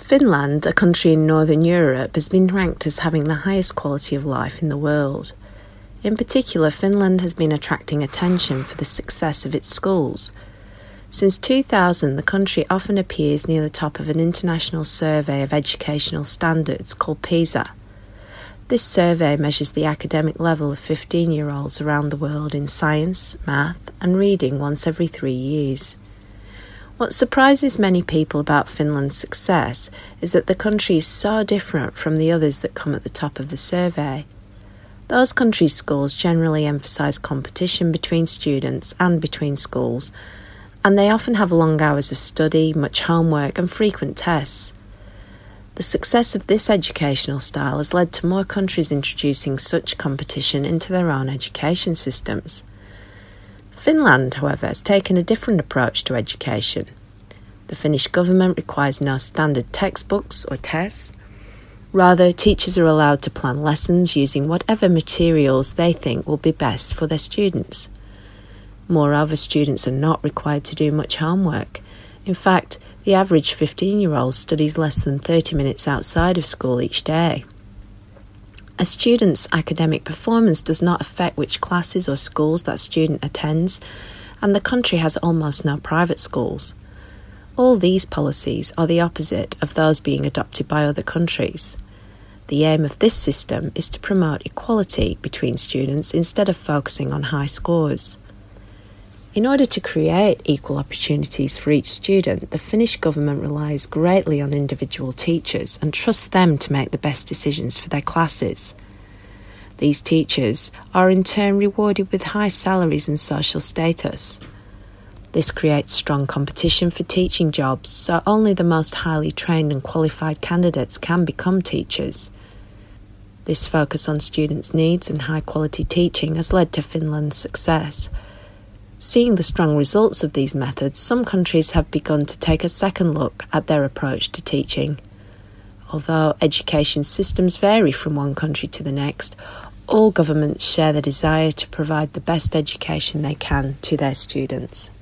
Finland, a country in Northern Europe, has been ranked as having the highest quality of life in the world. In particular, Finland has been attracting attention for the success of its schools. Since 2000, the country often appears near the top of an international survey of educational standards called PISA. This survey measures the academic level of 15-year-olds around the world in science, math, and reading once every 3 years. What surprises many people about Finland's success is that the country is so different from the others that come at the top of the survey. Those countries' schools generally emphasise competition between students and between schools, and they often have long hours of study, much homework, and frequent tests. The success of this educational style has led to more countries introducing such competition into their own education systems. Finland, however, has taken a different approach to education. The Finnish government requires no standard textbooks or tests. Rather, teachers are allowed to plan lessons using whatever materials they think will be best for their students. Moreover, students are not required to do much homework. In fact, the average 15-year-old studies less than 30 minutes outside of school each day. A student's academic performance does not affect which classes or schools that student attends, and the country has almost no private schools. All these policies are the opposite of those being adopted by other countries. The aim of this system is to promote equality between students instead of focusing on high scores. In order to create equal opportunities for each student, the Finnish government relies greatly on individual teachers and trusts them to make the best decisions for their classes. These teachers are in turn rewarded with high salaries and social status. This creates strong competition for teaching jobs, so only the most highly trained and qualified candidates can become teachers. This focus on students' needs and high-quality teaching has led to Finland's success. Seeing the strong results of these methods, some countries have begun to take a second look at their approach to teaching. Although education systems vary from one country to the next, all governments share the desire to provide the best education they can to their students.